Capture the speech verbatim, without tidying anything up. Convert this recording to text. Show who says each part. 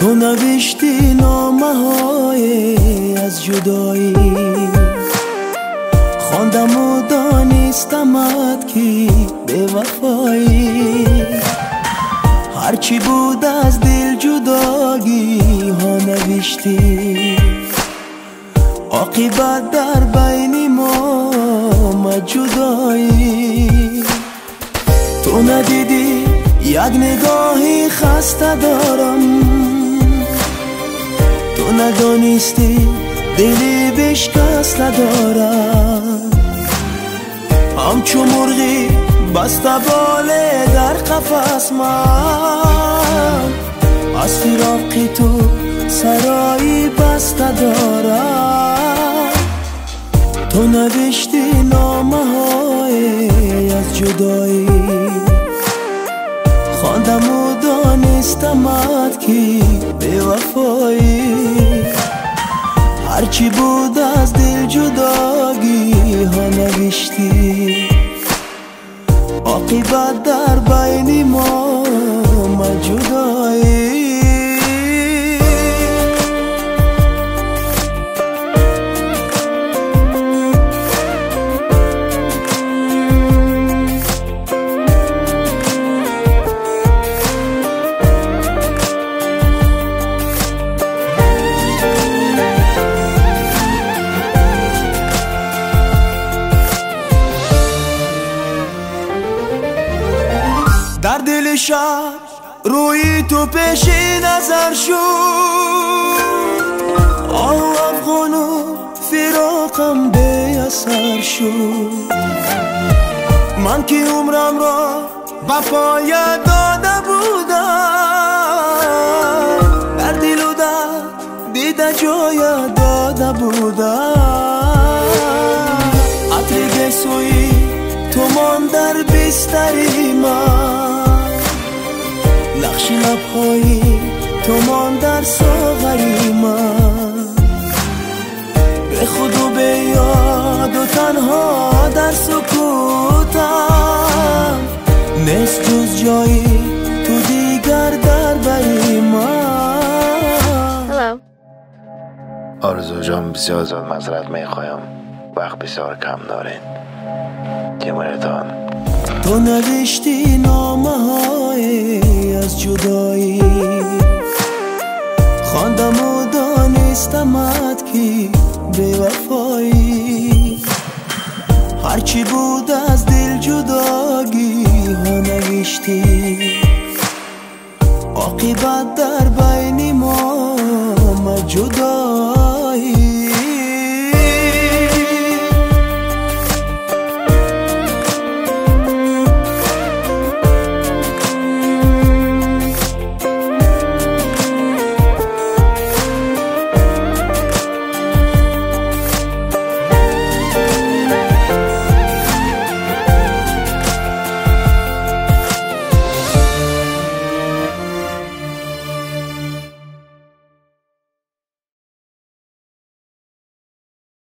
Speaker 1: تو نوشتی نامه های از جدایی، خواندم و دانستمت که به وفایی. هرچی بود از دل جداگی ها نوشتی، عاقبت در بین ما آمد جدایی. تو ندیدی یک نگاهی خسته دارم، تو ندانستی دلی بشکسته دارم. همچو مرغی بسته باله در قفس من، از فراق تو سرایی بسته دارم. تو نوشتی نامه های از جدایی، خواندم و دانستمت که به وفایی. هرچی بود از دل جداگی ها نوشتی، عاقبت در بین ما آمد جدایی. در دل شب روی تو پیش نظر شد، آه افغان و فراقم به اثر شد. من که عمرم را وفایت داده بودم، در دل و در دیده جای داده بودم. عطر گیسوی تو من در بستری من، نقش لبهای تو من در ساغری من. به خود و به یاد و تنها در سکوتم، نیست جز جایی تو دیگر در بری من.
Speaker 2: آرزو جان بسیار زیاد معذرت میخوایم، وقت بسیار کم دارین. جمهورتان
Speaker 1: تو نوشتی نامه های از جدایی، خواندم و دانستمت که به وفایی. هرچی بود از دل جداگی ها نوشتی، عاقبت